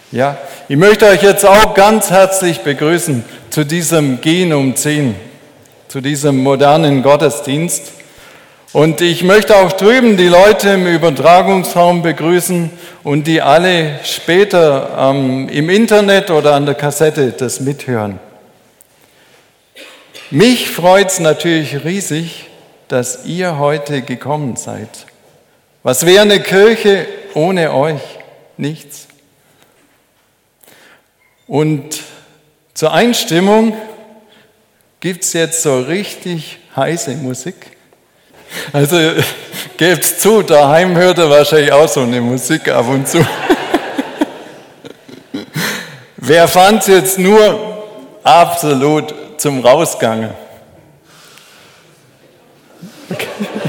Ja, ich möchte euch jetzt auch ganz herzlich begrüßen zu diesem Gehen um 10, zu diesem modernen Gottesdienst. Und ich möchte auch drüben die Leute im Übertragungsraum begrüßen und die alle später im Internet oder an der Kassette das mithören. Mich freut es natürlich riesig, dass ihr heute gekommen seid. Was wäre eine Kirche ohne euch? Nichts. Und zur Einstimmung gibt es jetzt so richtig heiße Musik. Also gebt's zu, daheim hört ihr wahrscheinlich auch so eine Musik ab und zu. Wer fand es jetzt nur absolut zum Rausgangen? Okay.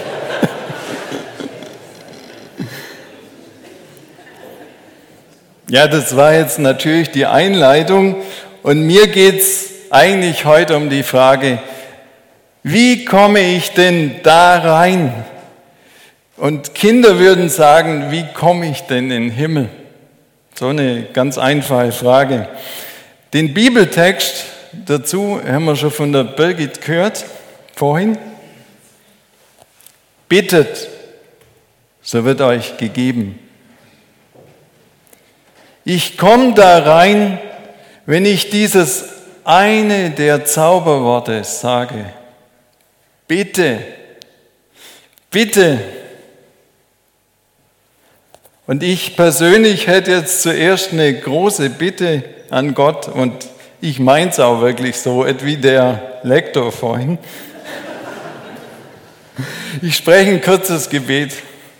Ja, das war jetzt natürlich die Einleitung und mir geht es eigentlich heute um die Frage, wie komme ich denn da rein? Und Kinder würden sagen, wie komme ich denn in den Himmel? So eine ganz einfache Frage. Den Bibeltext dazu haben wir schon von der Birgit gehört vorhin. Bittet, so wird euch gegeben. Ich komme da rein, wenn ich dieses eine der Zauberworte sage. Bitte, bitte. Und ich persönlich hätte jetzt zuerst eine große Bitte an Gott und ich meine es auch wirklich so, wie der Lektor vorhin. Ich spreche ein kurzes Gebet.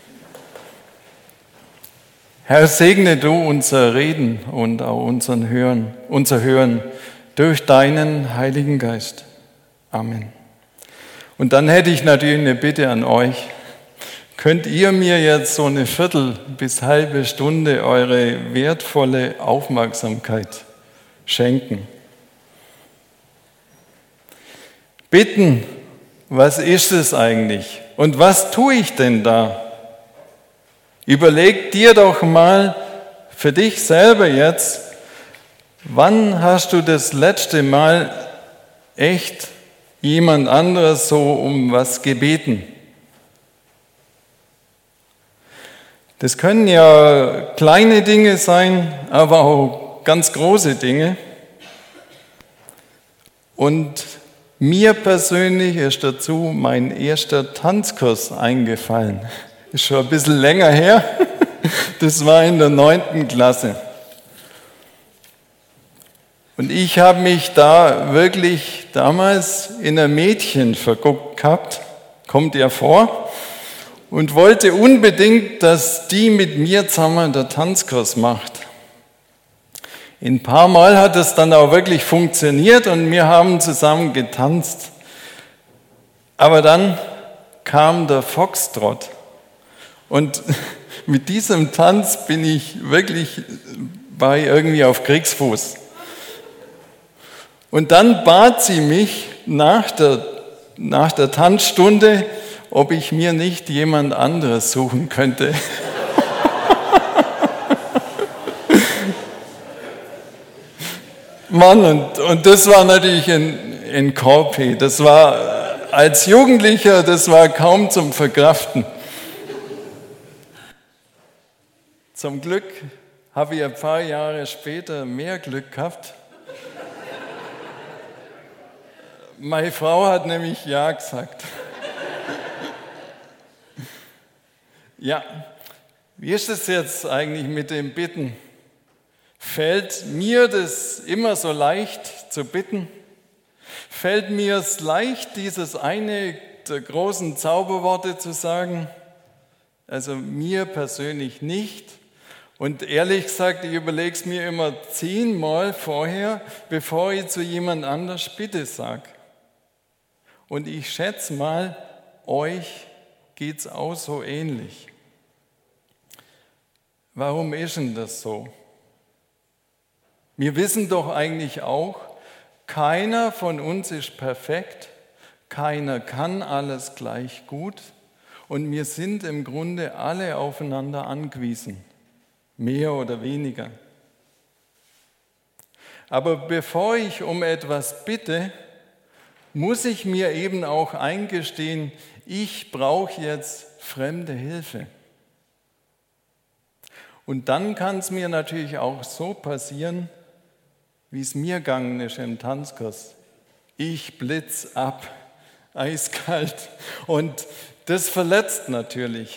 Herr, segne du unser Reden und auch unser Hören durch deinen Heiligen Geist. Amen. Und dann hätte ich natürlich eine Bitte an euch. Könnt ihr mir jetzt so eine Viertel bis halbe Stunde eure wertvolle Aufmerksamkeit schenken? Bitten, was ist es eigentlich? Und was tue ich denn da? Überleg dir doch mal für dich selber jetzt, wann hast du das letzte Mal echt jemand anderes so um was gebeten? Das können ja kleine Dinge sein, aber auch ganz große Dinge. Und mir persönlich ist dazu mein erster Tanzkurs eingefallen. Ist schon ein bisschen länger her. Das war in der 9. Klasse. Und ich habe mich da wirklich damals in ein Mädchen verguckt gehabt, kommt ihr vor, und wollte unbedingt, dass die mit mir zusammen den Tanzkurs macht. Ein paar Mal hat es dann auch wirklich funktioniert und wir haben zusammen getanzt. Aber dann kam der Foxtrott. Und mit diesem Tanz war ich irgendwie auf Kriegsfuß. Und dann bat sie mich nach der Tanzstunde, ob ich mir nicht jemand anderes suchen könnte. Mann, und das war natürlich ein Korpi. Das war als Jugendlicher, das war kaum zum Verkraften. Zum Glück habe ich ein paar Jahre später mehr Glück gehabt. Meine Frau hat nämlich Ja gesagt. Ja, wie ist es jetzt eigentlich mit dem Bitten? Fällt mir das immer so leicht zu bitten? Fällt mir es leicht, dieses eine der großen Zauberworte zu sagen? Also mir persönlich nicht. Und ehrlich gesagt, ich überlege es mir immer 10-mal vorher, bevor ich zu jemand anders Bitte sage. Und ich schätze mal, euch geht es auch so ähnlich. Warum ist denn das so? Wir wissen doch eigentlich auch, keiner von uns ist perfekt, keiner kann alles gleich gut und wir sind im Grunde alle aufeinander angewiesen, mehr oder weniger. Aber bevor ich um etwas bitte, muss ich mir eben auch eingestehen, ich brauche jetzt fremde Hilfe. Und dann kann es mir natürlich auch so passieren, wie es mir gegangen ist im Tanzkurs. Ich blitz ab, eiskalt. Und das verletzt natürlich.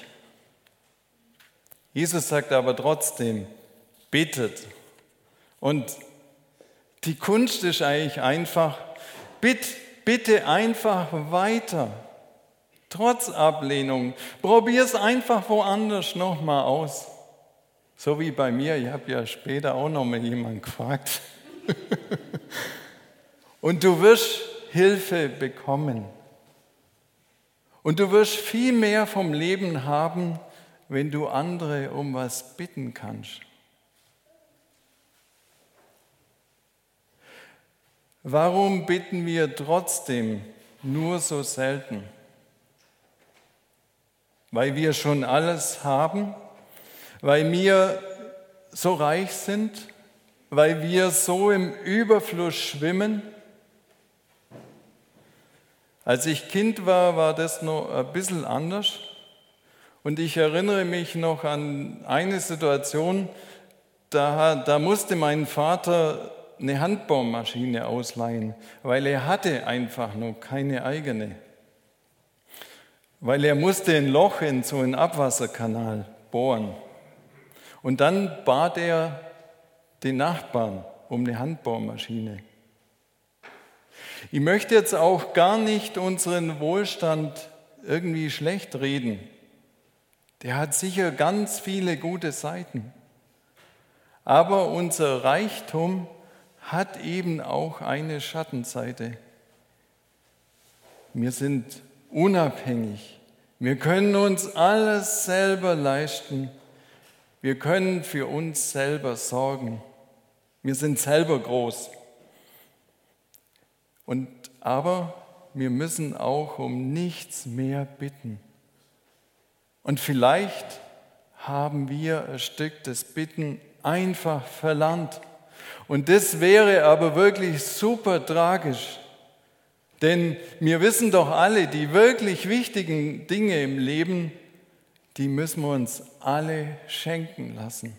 Jesus sagt aber trotzdem, bittet. Und die Kunst ist eigentlich einfach, bitte einfach weiter. Trotz Ablehnung. Probier es einfach woanders nochmal aus. So wie bei mir, ich habe ja später auch noch mal jemanden gefragt. Und du wirst Hilfe bekommen. Und du wirst viel mehr vom Leben haben, wenn du andere um was bitten kannst. Warum bitten wir trotzdem nur so selten? Weil wir schon alles haben? Weil wir so reich sind? Weil wir so im Überfluss schwimmen? Als ich Kind war, war das noch ein bisschen anders. Und ich erinnere mich noch an eine Situation, da musste mein Vater eine Handbohrmaschine ausleihen, weil er hatte einfach noch keine eigene. Weil er musste ein Loch in so einen Abwasserkanal bohren. Und dann bat er den Nachbarn um eine Handbohrmaschine. Ich möchte jetzt auch gar nicht unseren Wohlstand irgendwie schlecht reden. Der hat sicher ganz viele gute Seiten. Aber unser Reichtum hat eben auch eine Schattenseite. Wir sind unabhängig. Wir können uns alles selber leisten. Wir können für uns selber sorgen. Wir sind selber groß. Aber wir müssen auch um nichts mehr bitten. Und vielleicht haben wir ein Stück des Bitten einfach verlernt. Und das wäre aber wirklich super tragisch. Denn wir wissen doch alle, die wirklich wichtigen Dinge im Leben, die müssen wir uns alle schenken lassen.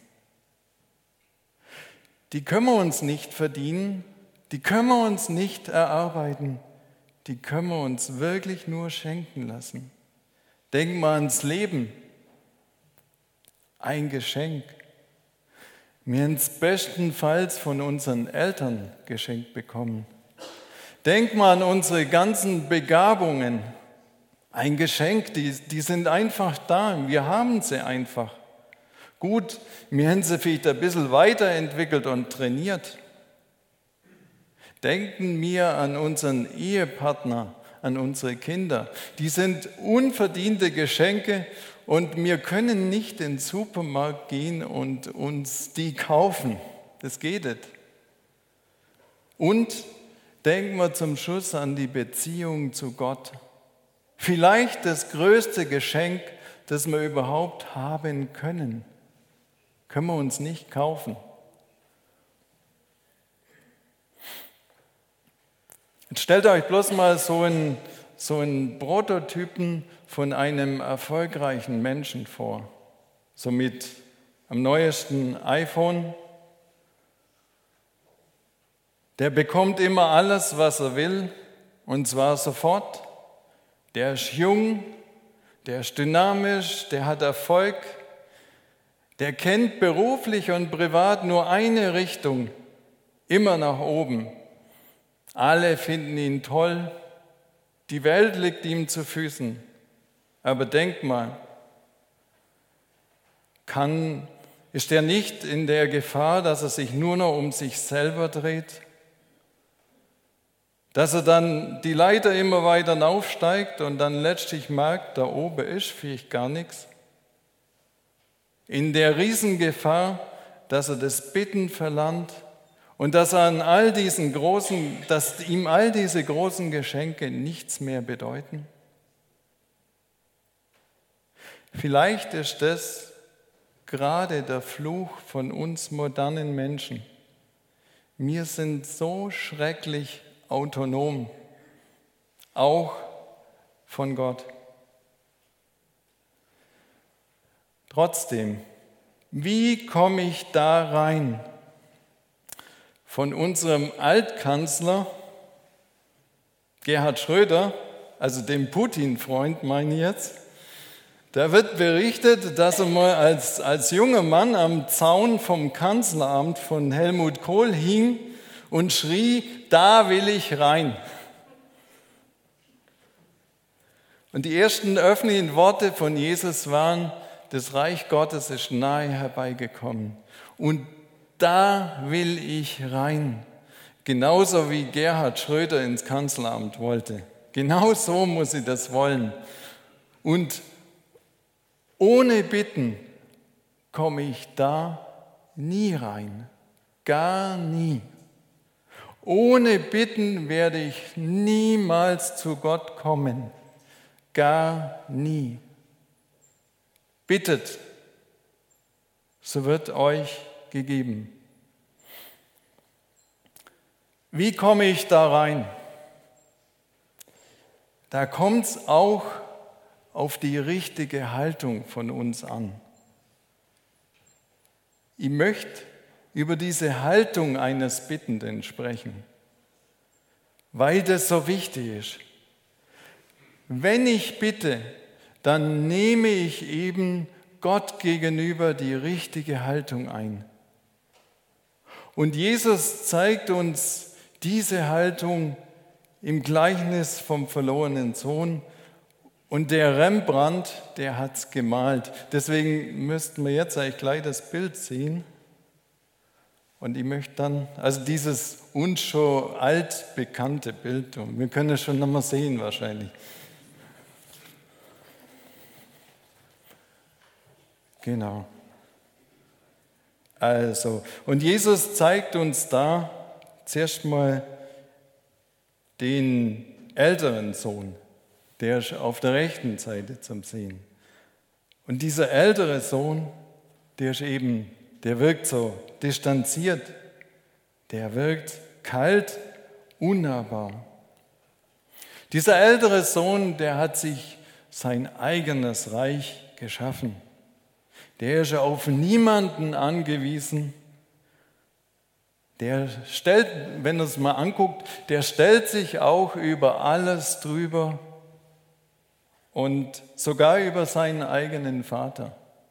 Die können wir uns nicht verdienen, die können wir uns nicht erarbeiten, die können wir uns wirklich nur schenken lassen. Denk mal ans Leben, ein Geschenk. Wir haben es bestenfalls von unseren Eltern geschenkt bekommen. Denk mal an unsere ganzen Begabungen, ein Geschenk, die sind einfach da, wir haben sie einfach. Gut, wir haben sie vielleicht ein bisschen weiterentwickelt und trainiert. Denken wir an unseren Ehepartner, an unsere Kinder. Die sind unverdiente Geschenke und wir können nicht in den Supermarkt gehen und uns die kaufen. Das geht nicht. Und denken wir zum Schluss an die Beziehung zu Gott. Vielleicht das größte Geschenk, das wir überhaupt haben können. Können wir uns nicht kaufen. Jetzt stellt euch bloß mal so einen Prototypen von einem erfolgreichen Menschen vor. So mit am neuesten iPhone. Der bekommt immer alles, was er will, und zwar sofort. Der ist jung, der ist dynamisch, der hat Erfolg. Der kennt beruflich und privat nur eine Richtung, immer nach oben. Alle finden ihn toll, die Welt liegt ihm zu Füßen. Aber denk mal, ist er nicht in der Gefahr, dass er sich nur noch um sich selber dreht? Dass er dann die Leiter immer weiter aufsteigt und dann letztlich merkt, da oben ist vielleicht gar nichts? In der Riesengefahr, dass er das Bitten verlernt und dass ihm all diese großen Geschenke nichts mehr bedeuten? Vielleicht ist das gerade der Fluch von uns modernen Menschen. wir sind so schrecklich autonom, auch von Gott. Trotzdem, wie komme ich da rein? Von unserem Altkanzler Gerhard Schröder, also dem Putin-Freund meine ich jetzt, da wird berichtet, dass er mal als junger Mann am Zaun vom Kanzleramt von Helmut Kohl hing und schrie, da will ich rein. Und die ersten öffentlichen Worte von Jesus waren, das Reich Gottes ist nahe herbeigekommen. Und da will ich rein. Genauso wie Gerhard Schröder ins Kanzleramt wollte. Genau so muss ich das wollen. Und ohne Bitten komme ich da nie rein. Gar nie. Ohne Bitten werde ich niemals zu Gott kommen. Gar nie. Bittet, so wird euch gegeben. Wie komme ich da rein? Da kommt es auch auf die richtige Haltung von uns an. Ich möchte über diese Haltung eines Bittenden sprechen, weil das so wichtig ist. Wenn ich bitte, dann nehme ich eben Gott gegenüber die richtige Haltung ein. Und Jesus zeigt uns diese Haltung im Gleichnis vom verlorenen Sohn. Und der Rembrandt, der hat es gemalt. Deswegen müssten wir jetzt eigentlich gleich das Bild sehen. Und ich möchte dann, also dieses uns schon altbekannte Bild, und wir können es schon nochmal sehen wahrscheinlich. Genau. Also, und Jesus zeigt uns da zuerst mal den älteren Sohn, der ist auf der rechten Seite zum Sehen. Und dieser ältere Sohn, der wirkt so distanziert, der wirkt kalt, unnahbar. Dieser ältere Sohn, der hat sich sein eigenes Reich geschaffen. Der ist auf niemanden angewiesen. Der stellt, wenn er es mal anguckt, der stellt sich auch über alles drüber und sogar über seinen eigenen Vater.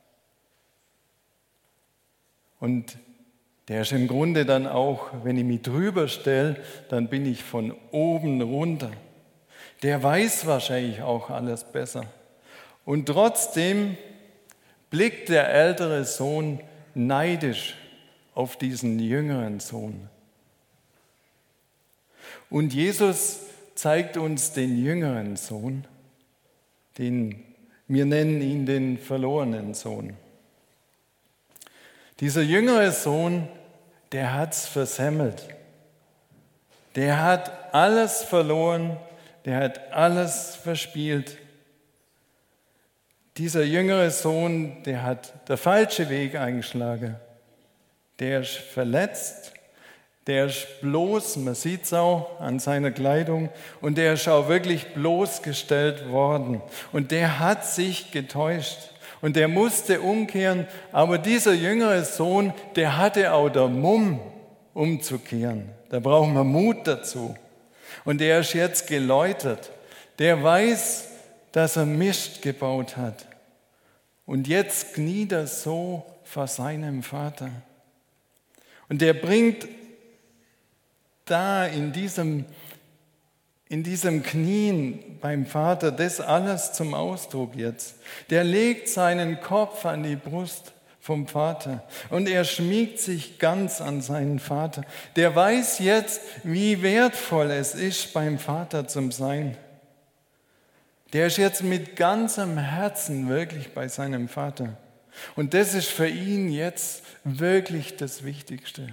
Und der ist im Grunde dann auch, wenn ich mich drüber stelle, dann bin ich von oben runter. Der weiß wahrscheinlich auch alles besser. Und trotzdem blickt der ältere Sohn neidisch auf diesen jüngeren Sohn. Und Jesus zeigt uns den jüngeren Sohn, wir nennen ihn den verlorenen Sohn. Dieser jüngere Sohn, der hat es versemmelt. Der hat alles verloren, der hat alles verspielt. Dieser jüngere Sohn, der hat den falschen Weg eingeschlagen. Der ist verletzt, der ist bloß, man sieht es auch an seiner Kleidung, und der ist auch wirklich bloßgestellt worden. Und der hat sich getäuscht und der musste umkehren, aber dieser jüngere Sohn, der hatte auch den Mumm, umzukehren. Da brauchen wir Mut dazu. Und der ist jetzt geläutert. Der weiß, dass er Mist gebaut hat. Und jetzt kniet er so vor seinem Vater. Und der bringt da in diesem Knien beim Vater das alles zum Ausdruck jetzt. Der legt seinen Kopf an die Brust vom Vater und er schmiegt sich ganz an seinen Vater. Der weiß jetzt, wie wertvoll es ist, beim Vater zu sein. Der ist jetzt mit ganzem Herzen wirklich bei seinem Vater. Und das ist für ihn jetzt wirklich das Wichtigste.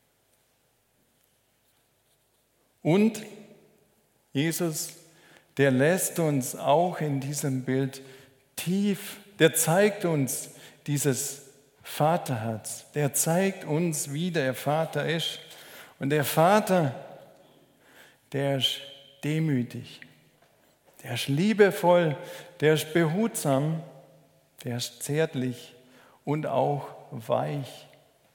Und Jesus, der lässt uns auch in diesem Bild tief, der zeigt uns dieses Vaterherz, der zeigt uns, wie der Vater ist. Und der Vater, der ist demütig, der ist liebevoll, der ist behutsam, der ist zärtlich und auch weich.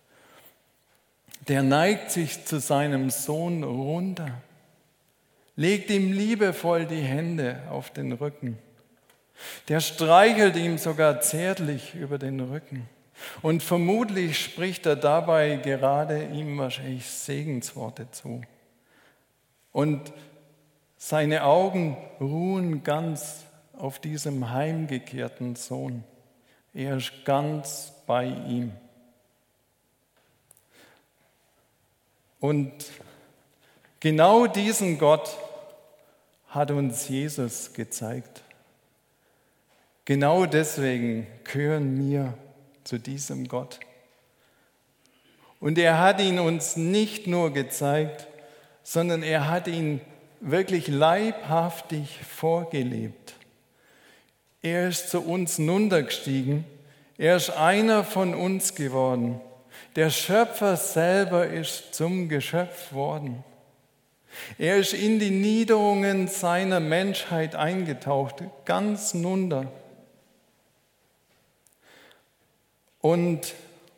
Der neigt sich zu seinem Sohn runter, legt ihm liebevoll die Hände auf den Rücken. Der streichelt ihm sogar zärtlich über den Rücken. Und vermutlich spricht er dabei gerade ihm wahrscheinlich Segensworte zu. Und seine Augen ruhen ganz auf diesem heimgekehrten Sohn. Er ist ganz bei ihm. Und genau diesen Gott hat uns Jesus gezeigt. Genau deswegen gehören wir zu diesem Gott. Und er hat ihn uns nicht nur gezeigt, sondern er hat ihn wirklich leibhaftig vorgelebt. Er ist zu uns hinuntergestiegen, er ist einer von uns geworden. Der Schöpfer selber ist zum Geschöpf worden. Er ist in die Niederungen seiner Menschheit eingetaucht, ganz hinunter. Und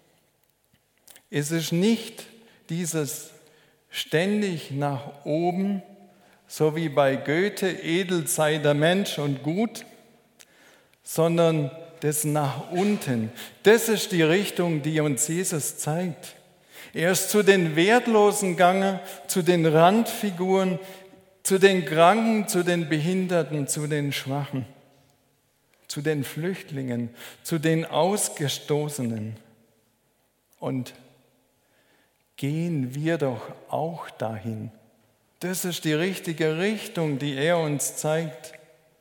es ist nicht dieses ständig nach oben, so wie bei Goethe, edel sei der Mensch und gut, sondern das nach unten. Das ist die Richtung, die uns Jesus zeigt. Er ist zu den Wertlosen gegangen, zu den Randfiguren, zu den Kranken, zu den Behinderten, zu den Schwachen, zu den Flüchtlingen, zu den Ausgestoßenen. Und gehen wir doch auch dahin. Das ist die richtige Richtung, die er uns zeigt.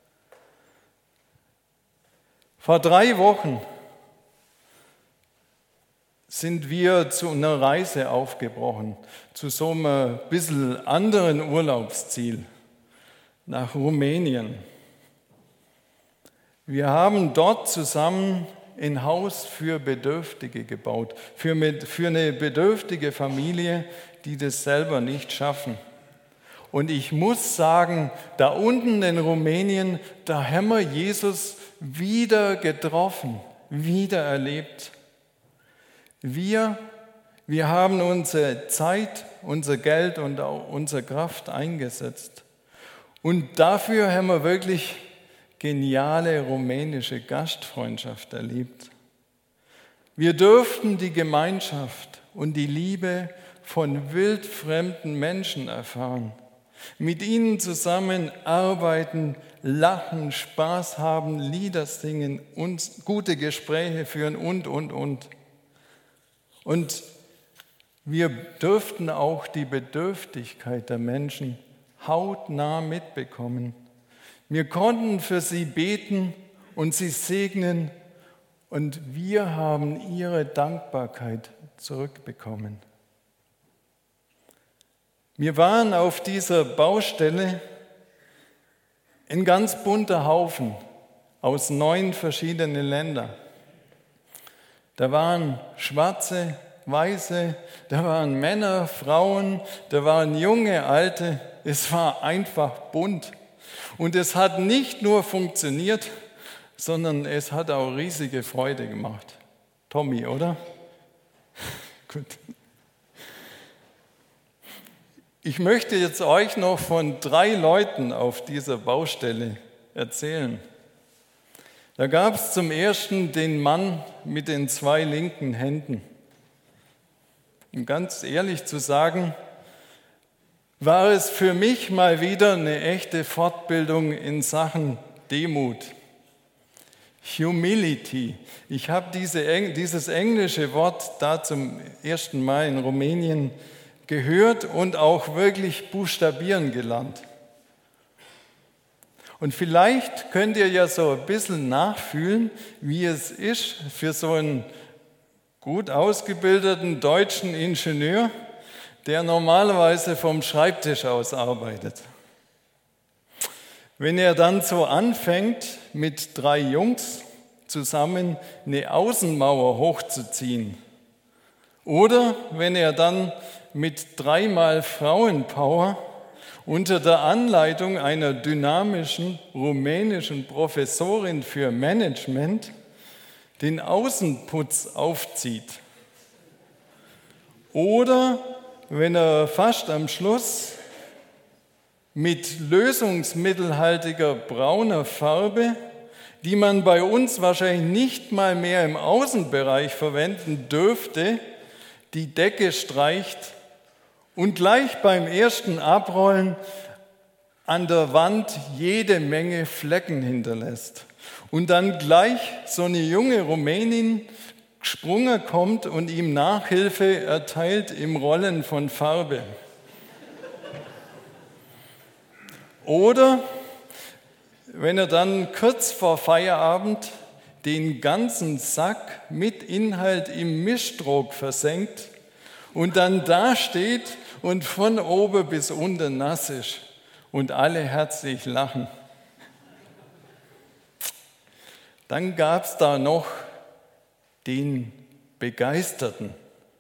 Vor 3 Wochen sind wir zu einer Reise aufgebrochen, zu so einem bisschen anderen Urlaubsziel, nach Rumänien. Wir haben dort zusammen ein Haus für Bedürftige gebaut, für eine bedürftige Familie, die das selber nicht schaffen. Und ich muss sagen, da unten in Rumänien, da haben wir Jesus wieder getroffen, wieder erlebt. Wir haben unsere Zeit, unser Geld und auch unsere Kraft eingesetzt. Und dafür haben wir wirklich geniale rumänische Gastfreundschaft erlebt. Wir durften die Gemeinschaft und die Liebe von wildfremden Menschen erfahren, mit ihnen zusammen arbeiten, lachen, Spaß haben, Lieder singen, uns gute Gespräche führen und. Und wir durften auch die Bedürftigkeit der Menschen hautnah mitbekommen. Wir konnten für sie beten und sie segnen und wir haben ihre Dankbarkeit zurückbekommen. Wir waren auf dieser Baustelle ein ganz bunter Haufen aus 9 verschiedenen Ländern. Da waren Schwarze, Weiße, da waren Männer, Frauen, da waren junge, Alte. Es war einfach bunt. Und es hat nicht nur funktioniert, sondern es hat auch riesige Freude gemacht. Tommy, oder? Gut. Ich möchte jetzt euch noch von 3 Leuten auf dieser Baustelle erzählen. Da gab es zum ersten den Mann mit den 2 linken Händen. Um ganz ehrlich zu sagen, war es für mich mal wieder eine echte Fortbildung in Sachen Demut. Humility. Ich habe dieses englische Wort da zum ersten Mal in Rumänien gehört und auch wirklich buchstabieren gelernt. Und vielleicht könnt ihr ja so ein bisschen nachfühlen, wie es ist für so einen gut ausgebildeten deutschen Ingenieur, der normalerweise vom Schreibtisch aus arbeitet. Wenn er dann so anfängt, mit 3 Jungs zusammen eine Außenmauer hochzuziehen, oder wenn er dann mit 3-mal Frauenpower unter der Anleitung einer dynamischen rumänischen Professorin für Management den Außenputz aufzieht. Oder wenn er fast am Schluss mit lösungsmittelhaltiger brauner Farbe, die man bei uns wahrscheinlich nicht mal mehr im Außenbereich verwenden dürfte, die Decke streicht und gleich beim ersten Abrollen an der Wand jede Menge Flecken hinterlässt. Und dann gleich so eine junge Rumänin gesprungen kommt und ihm Nachhilfe erteilt im Rollen von Farbe. Oder wenn er dann kurz vor Feierabend den ganzen Sack mit Inhalt im Mischtrog versenkt und dann dasteht und von oben bis unten nass ist und alle herzlich lachen. Dann gab es da noch den Begeisterten.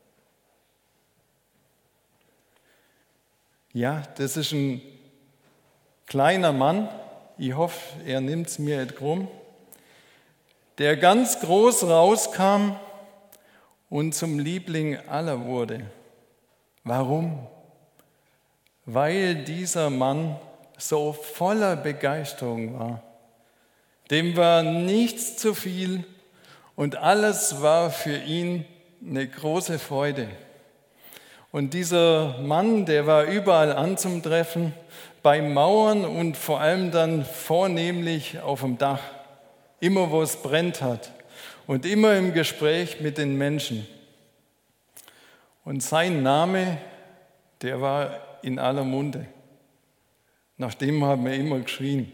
Ja, das ist ein kleiner Mann, ich hoffe, er nimmt es mir nicht krumm, der ganz groß rauskam und zum Liebling aller wurde. Warum? Weil dieser Mann so voller Begeisterung war. Dem war nichts zu viel und alles war für ihn eine große Freude. Und dieser Mann, der war überall anzutreffen, bei Mauern und vor allem dann vornehmlich auf dem Dach, immer wo es brennt hat und immer im Gespräch mit den Menschen. Und sein Name, der war in aller Munde. Nach dem haben wir immer geschrien.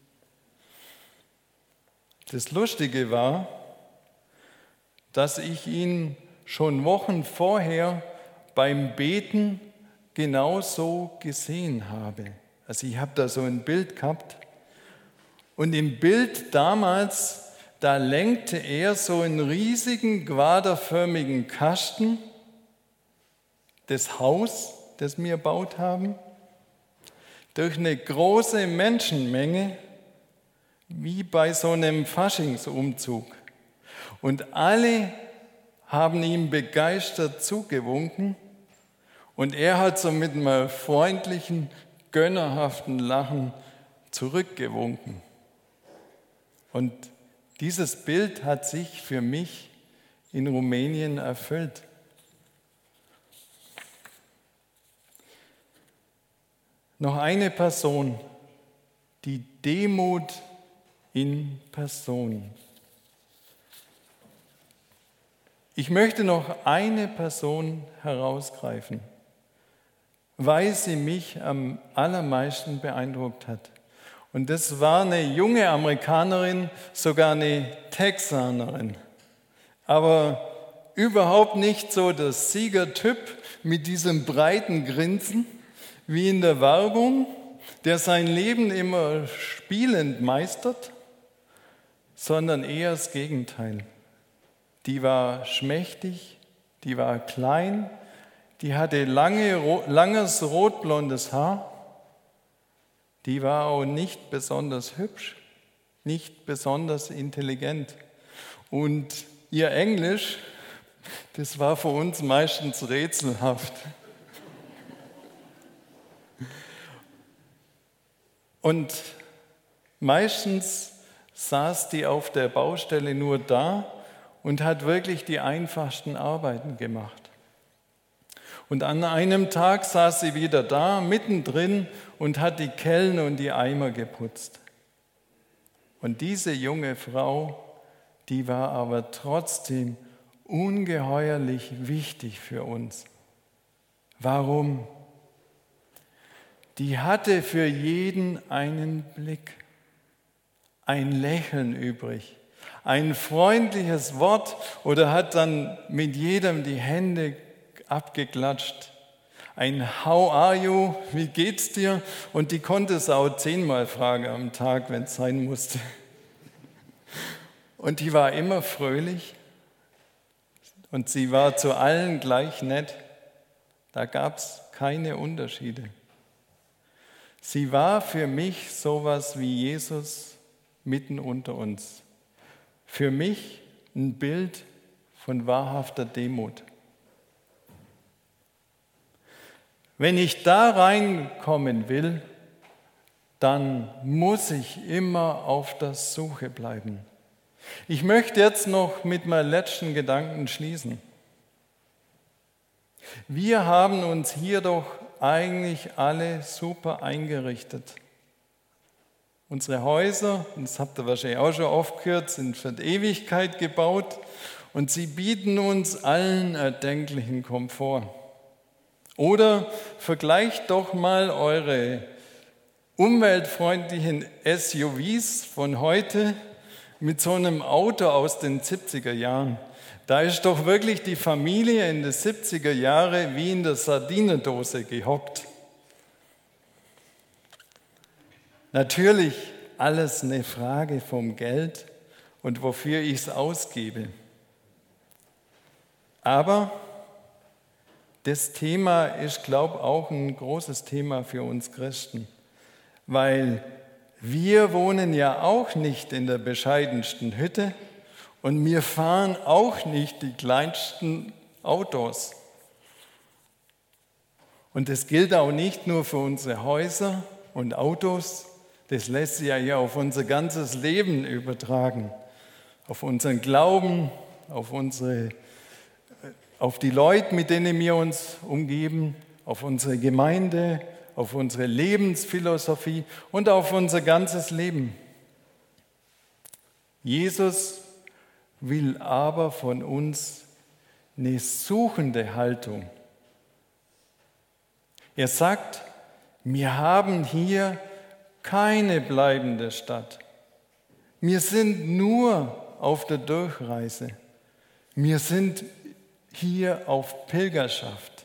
Das Lustige war, dass ich ihn schon Wochen vorher beim Beten genauso gesehen habe. Also ich habe da so ein Bild gehabt und im Bild damals, da lenkte er so einen riesigen quaderförmigen Kasten, das Haus, das wir gebaut haben, durch eine große Menschenmenge, wie bei so einem Faschingsumzug. Und alle haben ihm begeistert zugewunken und er hat so mit einem freundlichen, gönnerhaften Lachen zurückgewunken. Und dieses Bild hat sich für mich in Rumänien erfüllt. Noch eine Person, die Demut in Person. Ich möchte noch eine Person herausgreifen, weil sie mich am allermeisten beeindruckt hat. Und das war eine junge Amerikanerin, sogar eine Texanerin. Aber überhaupt nicht so der Siegertyp mit diesem breiten Grinsen wie in der Werbung, der sein Leben immer spielend meistert, sondern eher das Gegenteil. Die war schmächtig, die war klein, die hatte langes rotblondes Haar, die war auch nicht besonders hübsch, nicht besonders intelligent. Und ihr Englisch, das war für uns meistens rätselhaft. Und meistens saß die auf der Baustelle nur da und hat wirklich die einfachsten Arbeiten gemacht. Und an einem Tag saß sie wieder da, mittendrin, und hat die Kellen und die Eimer geputzt. Und diese junge Frau, die war aber trotzdem ungeheuerlich wichtig für uns. Warum? Die hatte für jeden einen Blick, ein Lächeln übrig, ein freundliches Wort oder hat dann mit jedem die Hände abgeklatscht. Ein How are you? Wie geht's dir? Und die konnte es auch 10-mal fragen am Tag, wenn es sein musste. Und die war immer fröhlich und sie war zu allen gleich nett. Da gab es keine Unterschiede. Sie war für mich sowas wie Jesus mitten unter uns. Für mich ein Bild von wahrhafter Demut. Wenn ich da reinkommen will, dann muss ich immer auf der Suche bleiben. Ich möchte jetzt noch mit meinem letzten Gedanken schließen. Wir haben uns hier doch eigentlich alle super eingerichtet. Unsere Häuser, das habt ihr wahrscheinlich auch schon oft gehört, sind für die Ewigkeit gebaut und sie bieten uns allen erdenklichen Komfort. Oder vergleicht doch mal eure umweltfreundlichen SUVs von heute mit so einem Auto aus den 70er Jahren. Da ist doch wirklich die Familie in den 70er Jahren wie in der Sardinendose gehockt. Natürlich alles eine Frage vom Geld und wofür ich es ausgebe. Aber das Thema ist, glaube ich, auch ein großes Thema für uns Christen, weil wir wohnen ja auch nicht in der bescheidensten Hütte und wir fahren auch nicht die kleinsten Autos. Und das gilt auch nicht nur für unsere Häuser und Autos, das lässt sich ja auf unser ganzes Leben übertragen, auf unseren Glauben, auf die Leute, mit denen wir uns umgeben, auf unsere Gemeinde, auf unsere Lebensphilosophie und auf unser ganzes Leben. Jesus will aber von uns eine suchende Haltung. Er sagt, wir haben hier keine bleibende Stadt. Wir sind nur auf der Durchreise. Wir sind hier auf Pilgerschaft.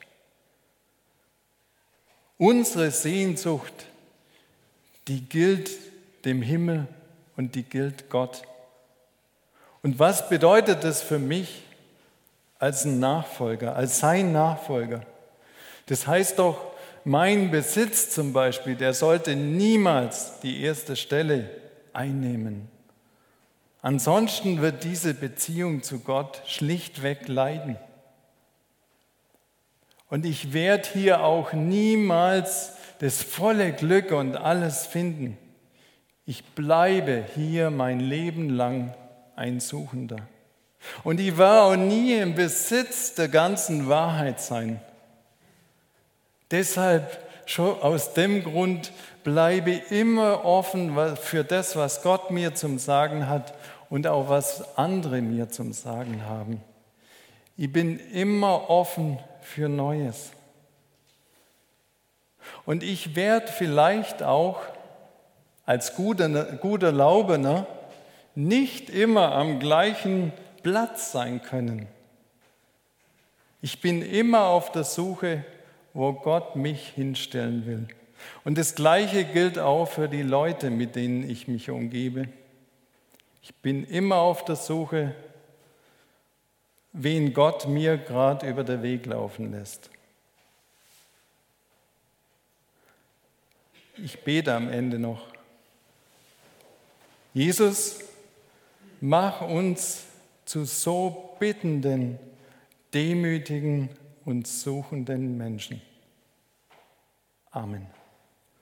Unsere Sehnsucht, die gilt dem Himmel und die gilt Gott. Und was bedeutet das für mich als ein Nachfolger, als sein Nachfolger? Das heißt doch, mein Besitz zum Beispiel, der sollte niemals die erste Stelle einnehmen. Ansonsten wird diese Beziehung zu Gott schlichtweg leiden. Und ich werde hier auch niemals das volle Glück und alles finden. Ich bleibe hier mein Leben lang ein Suchender. Und ich werde auch nie im Besitz der ganzen Wahrheit sein. Deshalb, schon aus dem Grund, bleibe ich immer offen für das, was Gott mir zum Sagen hat und auch was andere mir zum Sagen haben. Ich bin immer offen für Neues. Und ich werde vielleicht auch als guter Laubener nicht immer am gleichen Platz sein können. Ich bin immer auf der Suche, wo Gott mich hinstellen will. Und das Gleiche gilt auch für die Leute, mit denen ich mich umgebe. Ich bin immer auf der Suche, wen Gott mir gerade über den Weg laufen lässt. Ich bete am Ende noch. Jesus, mach uns zu so bittenden, demütigen und suchenden Menschen. Amen.